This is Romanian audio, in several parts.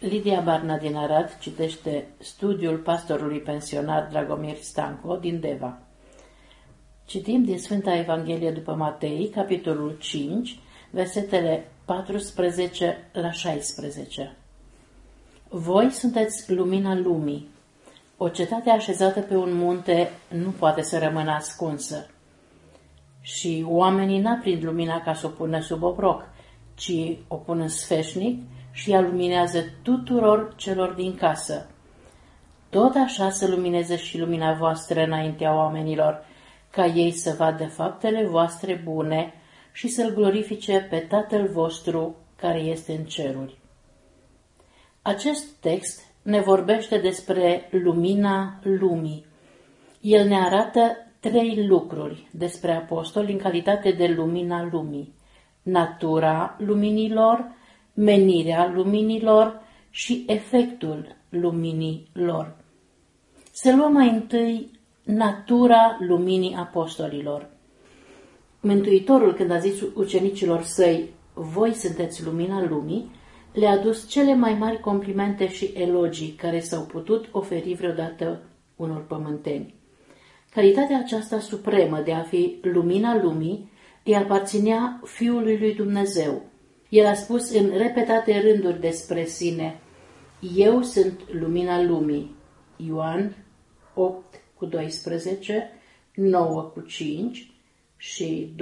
Lidia Barna din Arad citește studiul pastorului pensionar Dragomir Stanco din Deva. Citim din Sfânta Evanghelie după Matei, capitolul 5, versetele 14 la 16. Voi sunteți lumina lumii. O cetate așezată pe un munte nu poate să rămână ascunsă. Și oamenii n-aprind lumina ca să o pună sub obroc, ci o pun în sfeșnic și ea luminează tuturor celor din casă. Tot așa să lumineze și lumina voastră înaintea oamenilor, ca ei să vadă faptele voastre bune și să-L glorifice pe Tatăl vostru care este în ceruri. Acest text ne vorbește despre lumina lumii. El ne arată 3 lucruri despre apostoli în calitate de lumina lumii: natura luminilor, menirea luminilor și efectul luminii lor. Să luăm mai întâi natura luminii apostolilor. Mântuitorul, când a zis ucenicilor săi, voi sunteți lumina lumii, le-a dus cele mai mari complimente și elogii care s-au putut oferi vreodată unor pământeni. Calitatea aceasta supremă de a fi lumina lumii îi aparținea Fiului lui Dumnezeu. El a spus în repetate rânduri despre sine: eu sunt lumina lumii. Ioan 8:12, 9:5 și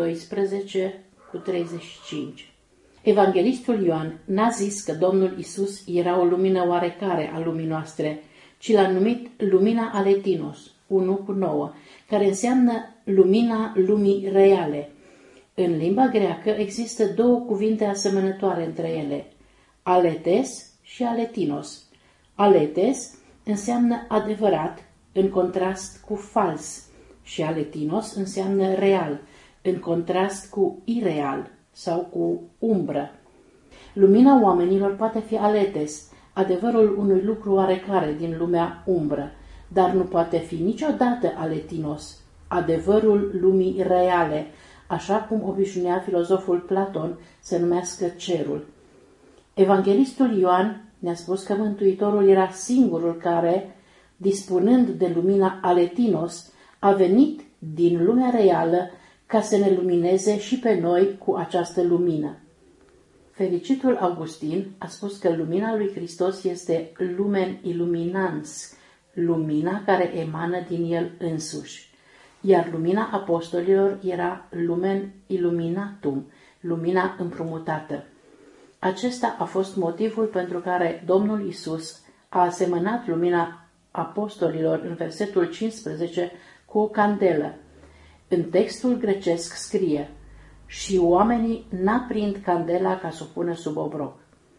12:35. Evanghelistul Ioan n-a zis că Domnul Isus era o lumină oarecare a lumii noastre, ci l-a numit lumina aletinos, 1:9, care înseamnă lumina lumii reale. În limba greacă există 2 cuvinte asemănătoare între ele: aletes și aletinos. Aletes înseamnă adevărat, în contrast cu fals, și aletinos înseamnă real, în contrast cu ireal sau cu umbră. Lumina oamenilor poate fi aletes, adevărul unui lucru oarecare din lumea umbră, dar nu poate fi niciodată aletinos, adevărul lumii reale, așa cum obișnuia filozoful Platon să numească cerul. Evanghelistul Ioan ne-a spus că Mântuitorul era singurul care, dispunând de lumina aletinos, a venit din lumea reală ca să ne lumineze și pe noi cu această lumină. Fericitul Augustin a spus că lumina lui Hristos este lumen illuminans, lumina care emană din el însuși, iar lumina apostolilor era lumen illuminatum, lumina împrumutată. Acesta a fost motivul pentru care Domnul Isus a asemănat lumina apostolilor în versetul 15 cu o candelă. În textul grecesc scrie: și oamenii n-aprind candela ca să o pună sub obroc.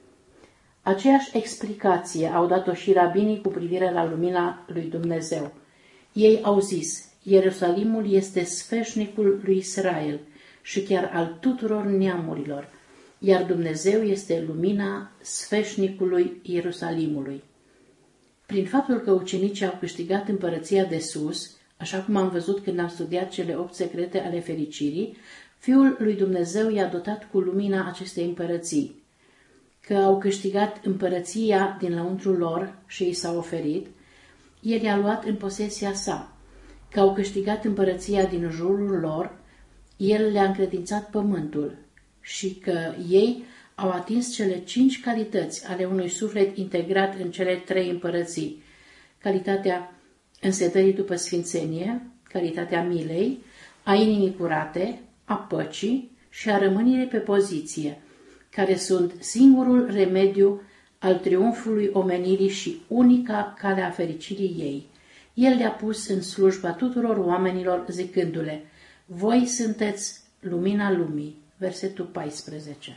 Aceeași explicație au dat-o și rabinii cu privire la lumina lui Dumnezeu. Ei au zis: Ierusalimul este sfeșnicul lui Israel și chiar al tuturor neamurilor, iar Dumnezeu este lumina sfeșnicului Ierusalimului. Prin faptul că ucenicii au câștigat împărăția de sus, așa cum am văzut când am studiat cele 8 secrete ale fericirii, Fiul lui Dumnezeu i-a dotat cu lumina acestei împărății. Că au câștigat împărăția din lăuntrul lor și i s-a oferit, El i-a luat în posesia sa. Că au câștigat împărăția din jurul lor, El le-a încredințat pământul. Și că ei au atins cele 5 calități ale unui suflet integrat în cele 3 împărății: calitatea însetării după sfințenie, calitatea milei, a inimii curate, a păcii și a rămânirii pe poziție, care sunt singurul remediu al triumfului omenirii și unica cale a fericirii ei. El le-a pus în slujba tuturor oamenilor, zicându-le: voi sunteți lumina lumii. Versetul 14.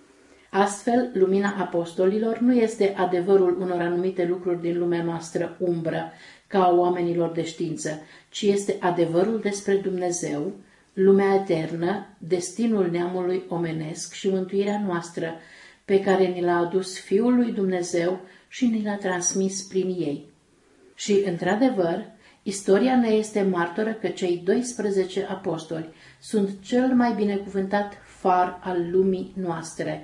Astfel, lumina apostolilor nu este adevărul unor anumite lucruri din lumea noastră umbră, ca a oamenilor de știință, ci este adevărul despre Dumnezeu, lumea eternă, destinul neamului omenesc și mântuirea noastră, pe care ni l-a adus Fiul lui Dumnezeu și ni l-a transmis prin ei. Și, într-adevăr, istoria ne este martoră că cei 12 apostoli sunt cel mai binecuvântat far al lumii noastre,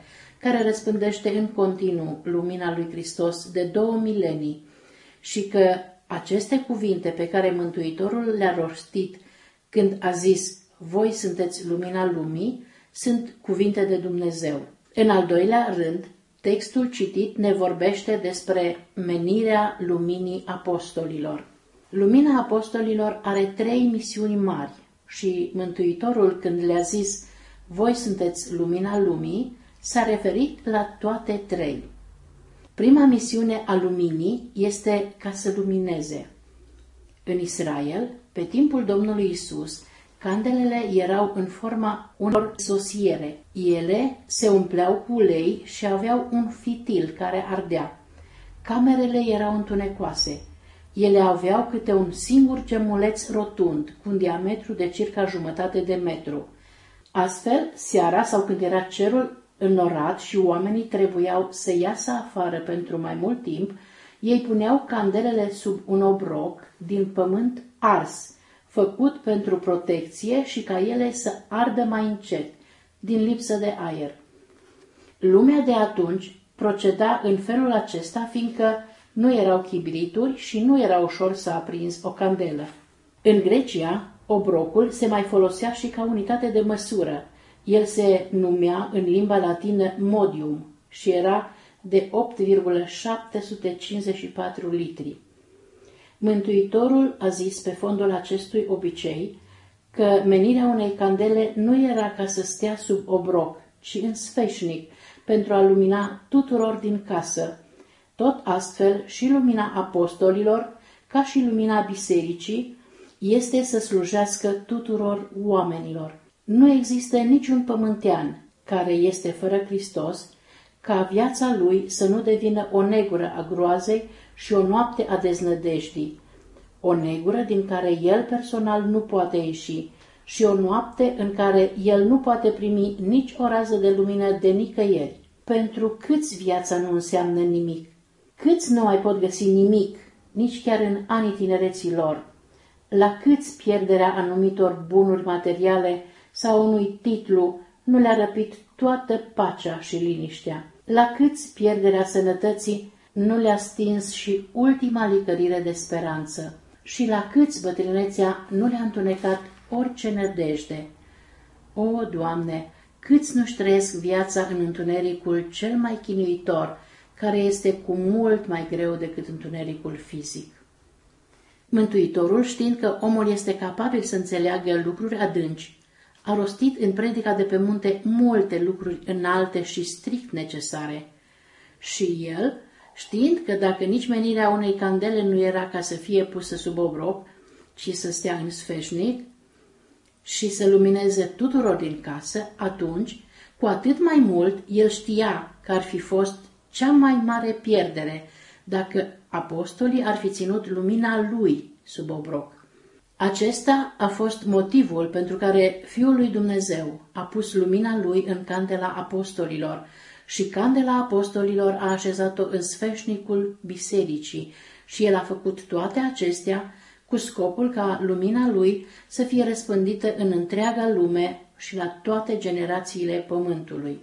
care răspândește în continuu lumina lui Hristos de 2 milenii și că aceste cuvinte pe care Mântuitorul le-a rostit când a zis voi sunteți lumina lumii, sunt cuvinte de Dumnezeu. În al doilea rând, textul citit ne vorbește despre menirea luminii apostolilor. Lumina apostolilor are 3 misiuni mari și Mântuitorul, când le-a zis voi sunteți lumina lumii, s-a referit la toate 3. Prima misiune a luminii este ca să lumineze. În Israel, pe timpul Domnului Isus, candelele erau în forma unor sosiere. Ele se umpleau cu ulei și aveau un fitil care ardea. Camerele erau întunecoase. Ele aveau câte un singur gemuleț rotund, cu un diametru de circa jumătate de metru. Astfel, seara sau când era cerul înnorat și oamenii trebuiau să iasă afară pentru mai mult timp, ei puneau candelele sub un obroc din pământ ars, făcut pentru protecție și ca ele să ardă mai încet, din lipsă de aer. Lumea de atunci proceda în felul acesta, fiindcă nu erau chibrituri și nu era ușor să aprinzi o candelă. În Grecia, obrocul se mai folosea și ca unitate de măsură. El se numea în limba latină modium și era de 8,754 litri. Mântuitorul a zis pe fondul acestui obicei că menirea unei candele nu era ca să stea sub obroc, ci în sfeșnic, pentru a lumina tuturor din casă. Tot astfel și lumina apostolilor, ca și lumina bisericii, este să slujească tuturor oamenilor. Nu există niciun pământean care este fără Hristos, ca viața lui să nu devină o negură a groazei și o noapte a deznădejdii, o negură din care el personal nu poate ieși și o noapte în care el nu poate primi nici o rază de lumină de nicăieri. Pentru câți viața nu înseamnă nimic? Câți nu mai pot găsi nimic, nici chiar în anii tinereții lor? La câți pierderea anumitor bunuri materiale sau unui titlu nu le-a răpit toată pacea și liniștea? La câți pierderea sănătății nu le-a stins și ultima licărire de speranță? Și la câți bătrânețea nu le-a întunecat orice nădejde? O, Doamne, câți nu-și trăiesc viața în întunericul cel mai chinuitor, care este cu mult mai greu decât întunericul fizic. Mântuitorul, știind că omul este capabil să înțeleagă lucruri adânci, a rostit în predica de pe munte multe lucruri înalte și strict necesare. Și el, știind că dacă nici menirea unei candele nu era ca să fie pusă sub obroc, ci să stea în sfeșnic și să lumineze tuturor din casă, atunci, cu atât mai mult, el știa că ar fi fost cea mai mare pierdere dacă apostolii ar fi ținut lumina lui sub obroc. Acesta a fost motivul pentru care Fiul lui Dumnezeu a pus lumina lui în candela apostolilor și candela apostolilor a așezat-o în sfeșnicul bisericii și el a făcut toate acestea cu scopul ca lumina lui să fie răspândită în întreaga lume și la toate generațiile pământului.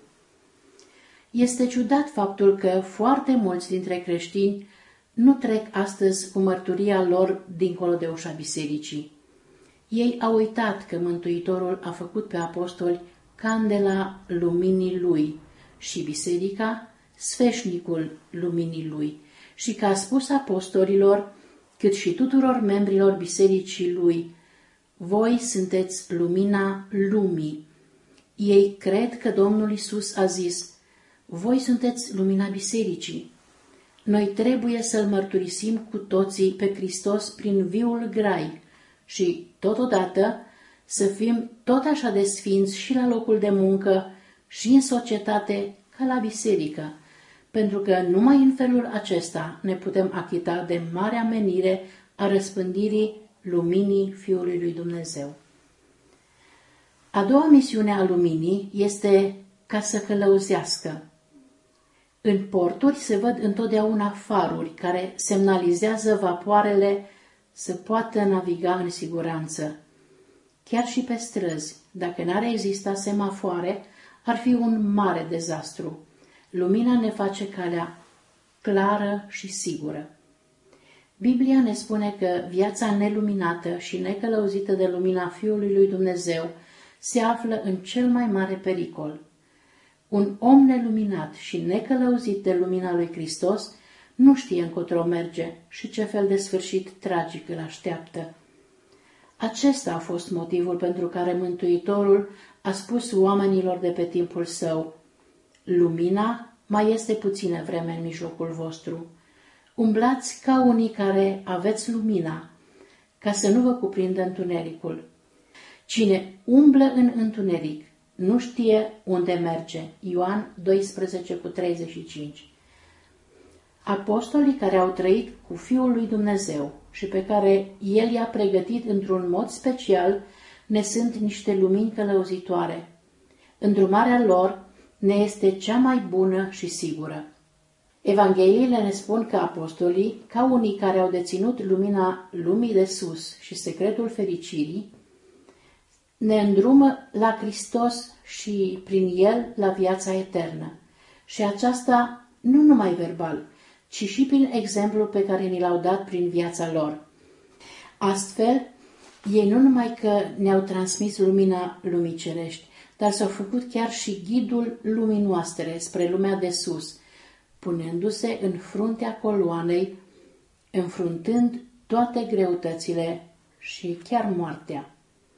Este ciudat faptul că foarte mulți dintre creștini nu trec astăzi cu mărturia lor dincolo de ușa bisericii. Ei au uitat că Mântuitorul a făcut pe apostoli candela luminii lui și biserica sfeșnicul luminii lui și că a spus apostolilor, cât și tuturor membrilor bisericii lui, voi sunteți lumina lumii. Ei cred că Domnul Isus a zis, voi sunteți lumina bisericii. Noi trebuie să-L mărturisim cu toții pe Hristos prin viul grai și, totodată, să fim tot așa de sfinți și la locul de muncă și în societate ca la biserică, pentru că numai în felul acesta ne putem achita de marea menire a răspândirii luminii Fiului lui Dumnezeu. A doua misiune a luminii este ca să călăuzească. În porturi se văd întotdeauna faruri care semnalizează vapoarele să poată naviga în siguranță. Chiar și pe străzi, dacă n-ar exista semafoare, ar fi un mare dezastru. Lumina ne face calea clară și sigură. Biblia ne spune că viața neluminată și necălăuzită de lumina Fiului lui Dumnezeu se află în cel mai mare pericol. Un om neluminat și necălăuzit de lumina lui Hristos nu știe încotro merge și ce fel de sfârșit tragic îl așteaptă. Acesta a fost motivul pentru care Mântuitorul a spus oamenilor de pe timpul său: lumina mai este puțină vreme în mijlocul vostru. Umblați ca unii care aveți lumina, ca să nu vă cuprindă întunericul. Cine umblă în întuneric nu știe unde merge. Ioan 12:35. Apostolii care au trăit cu Fiul lui Dumnezeu și pe care El i-a pregătit într-un mod special ne sunt niște lumini călăuzitoare. Îndrumarea lor ne este cea mai bună și sigură. Evangheliile ne spun că apostolii, ca unii care au deținut lumina lumii de sus și secretul fericirii, ne îndrumă la Hristos și prin El la viața eternă. Și aceasta nu numai verbal, ci și prin exemplul pe care ni l-au dat prin viața lor. Astfel, ei nu numai că ne-au transmis lumina lumii cerești, dar s-au făcut chiar și ghidul lumii noastre spre lumea de sus, punându-se în fruntea coloanei, înfruntând toate greutățile și chiar moartea.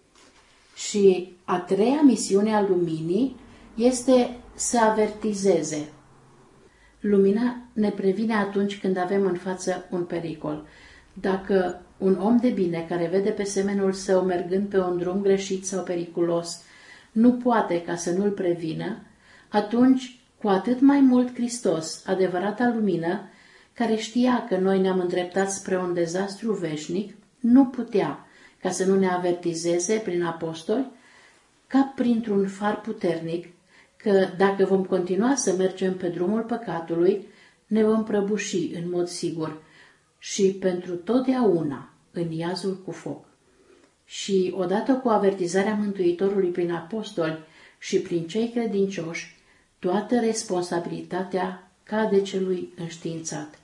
Și a treia misiune a luminii este să avertizeze. Lumina ne previne atunci când avem în față un pericol. Dacă un om de bine care vede pe semenul său mergând pe un drum greșit sau periculos nu poate ca să nu-l prevină, atunci cu atât mai mult Hristos, adevărata lumină, care știa că noi ne-am îndreptat spre un dezastru veșnic, nu putea ca să nu ne avertizeze prin apostoli, ca printr-un far puternic, că dacă vom continua să mergem pe drumul păcatului, ne vom prăbuși în mod sigur și pentru totdeauna în iazul cu foc. Și odată cu avertizarea Mântuitorului prin apostoli și prin cei credincioși, toată responsabilitatea cade celui înștiințat.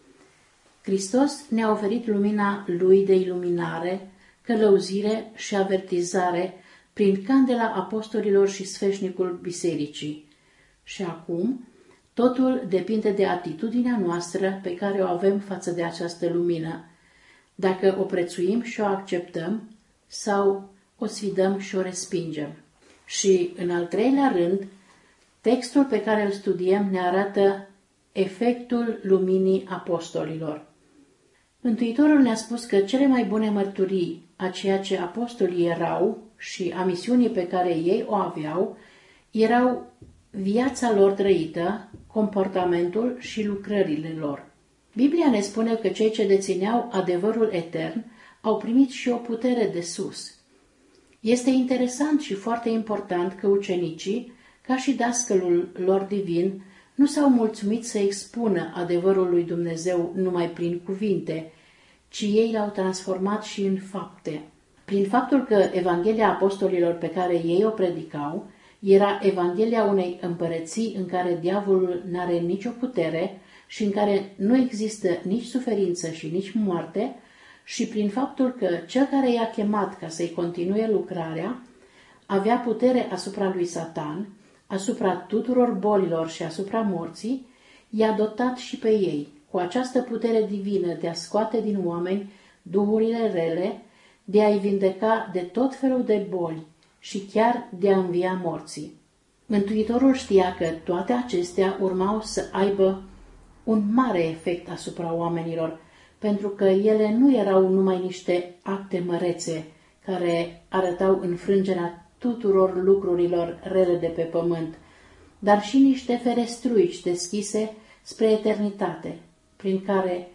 Hristos ne-a oferit lumina Lui de iluminare, călăuzire și avertizare prin candela apostolilor și sfeșnicul bisericii. Și acum, totul depinde de atitudinea noastră pe care o avem față de această lumină, dacă o prețuim și o acceptăm sau o sfidăm și o respingem. Și, în al treilea rând, textul pe care îl studiem ne arată efectul luminii apostolilor. Mântuitorul ne-a spus că cele mai bune mărturii a ceea ce apostolii erau și a misiunii pe care ei o aveau erau viața lor trăită, comportamentul și lucrările lor. Biblia ne spune că cei ce dețineau adevărul etern au primit și o putere de sus. Este interesant și foarte important că ucenicii, ca și dascălul lor divin, nu s-au mulțumit să expună adevărul lui Dumnezeu numai prin cuvinte, ci ei l-au transformat și în fapte. Prin faptul că Evanghelia apostolilor pe care ei o predicau era Evanghelia unei împărății în care diavolul n-are nicio putere și în care nu există nici suferință și nici moarte, și prin faptul că cel care i-a chemat ca să-i continue lucrarea avea putere asupra lui Satan, asupra tuturor bolilor și asupra morții, i-a dotat și pe ei cu această putere divină de a scoate din oameni duhurile rele, de a-i vindeca de tot felul de boli și chiar de a învia morții. Mântuitorul știa că toate acestea urmau să aibă un mare efect asupra oamenilor, pentru că ele nu erau numai niște acte mărețe care arătau înfrângerea tuturor lucrurilor rele de pe pământ, dar și niște ferestruici deschise spre eternitate, prin care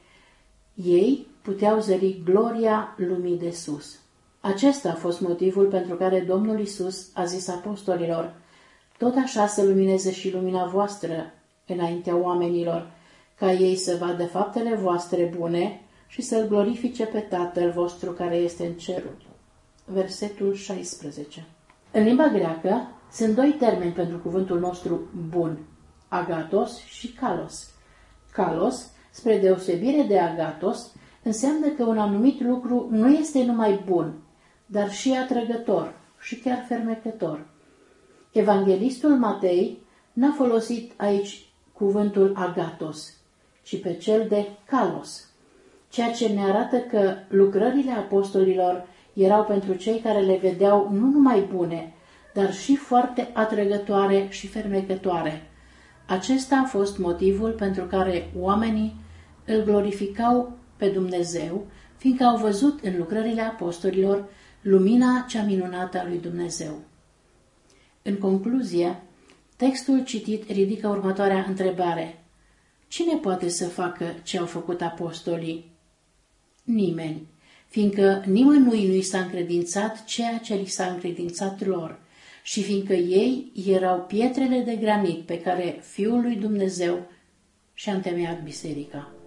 ei puteau zări gloria lumii de sus. Acesta a fost motivul pentru care Domnul Iisus a zis apostolilor: tot așa să lumineze și lumina voastră înaintea oamenilor, ca ei să vadă faptele voastre bune și să-L glorifice pe Tatăl vostru care este în ceruri. Versetul 16. În limba greacă sunt doi termeni pentru cuvântul nostru bun: agatos și kalos. Kalos, spre deosebire de agatos, înseamnă că un anumit lucru nu este numai bun, dar și atrăgător și chiar fermecător. Evanghelistul Matei n-a folosit aici cuvântul agatos, ci pe cel de kalos, ceea ce ne arată că lucrările apostolilor erau pentru cei care le vedeau nu numai bune, dar și foarte atrăgătoare și fermecătoare. Acesta a fost motivul pentru care oamenii îl glorificau pe Dumnezeu, fiindcă au văzut în lucrările apostolilor lumina cea minunată a lui Dumnezeu. În concluzie, textul citit ridică următoarea întrebare. Cine poate să facă ce au făcut apostolii? Nimeni, fiindcă nimănui nu i s-a încredințat ceea ce li s-a încredințat lor și fiindcă ei erau pietrele de granit pe care Fiul lui Dumnezeu și-a întemeiat biserica.